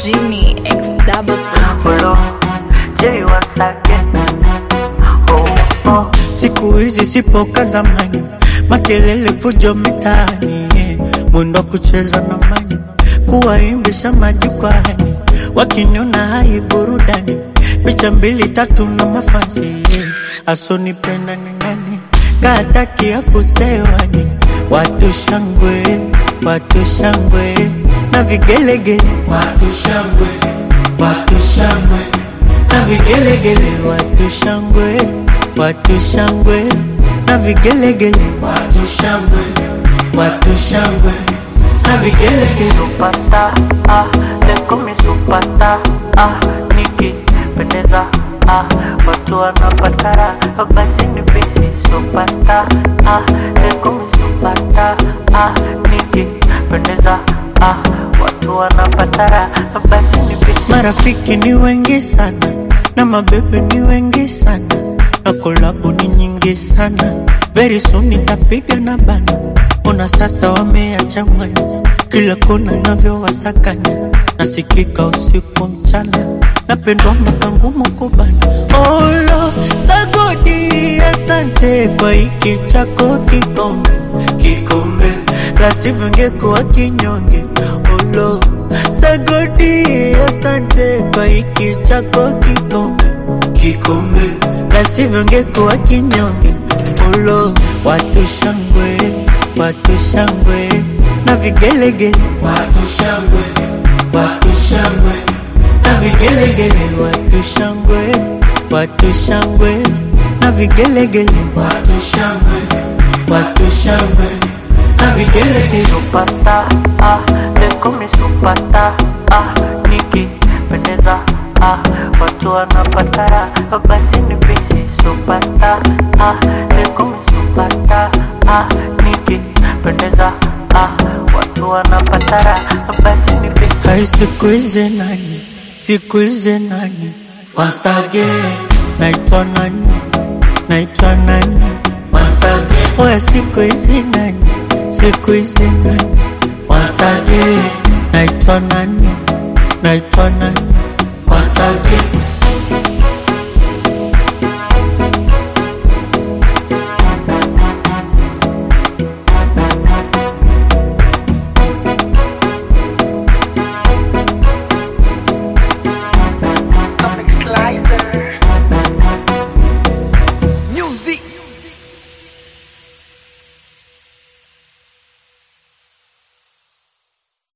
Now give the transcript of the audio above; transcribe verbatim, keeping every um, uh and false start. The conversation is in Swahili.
Genie X double six. Hello, Jay once again. Oh, oh. Siku hizi sipo ka zamani, makelele fujo mitaani, yeah. Mwendo kucheza na mani, kuwaimbisha majukwani, wakiniona hai burudani, picha mbili tatu na mafansi, yeah. Asonipenda ni nani, kata kiafu sewani, watu shangwe, watu shangwe, na vigelegele, watu shangwe, watu shangwe, na vigelegele, watu shangwe, watu shangwe, na vigelegele, watu shangwe, watu shangwe, na vigelegele. Supata, ah, leko mi supata, ah, nikipendeza, ah, watu wanapatara, basi ni busy superstar, ah, leko mi supata, ah, nikipendeza, ah, watu wanapatara, basi ni busy. Marafiki ni wengi sana, na mabebe ni wengi sana, na kolabu ni nyingi sana. Very soon nitapiga na bana, ona sasa wameacha mwanya, kila kona navyo wasakanya, nasikika usiku mchana, napendwa mwaka ngumu kubana. Olo, sagodi asante kwa hiki chako kikombe, kikombe, la sivyo ngekuwa kinyonge. Olo, sagodi asante kwa hiki chako kikombe, kikombe, la sivyo ngekuwa kinyonge. Olo, watu shangwe, watu shangwe, na vigelegele, watu shangwe, watu shangwe, na vigelegele, watu shangwe, watu shangwe, na vigelegele, watu shangwe, watu shangwe, na vigelegele. Supata, ah, leko mi supata, ah, nikipendeza, ah, watu wanapatara, basi ni busy superstar, ah, leko mi supata, ah, nikipendeza, ah, watu wanapatara, basi ni busy. Hai siku hizi nani, siku hizi nani, once again, naitwa nani, naitwa nani, once again. Oya siku hizi nani, siku hizi nani, once again, naitwa nani, naitwa nani.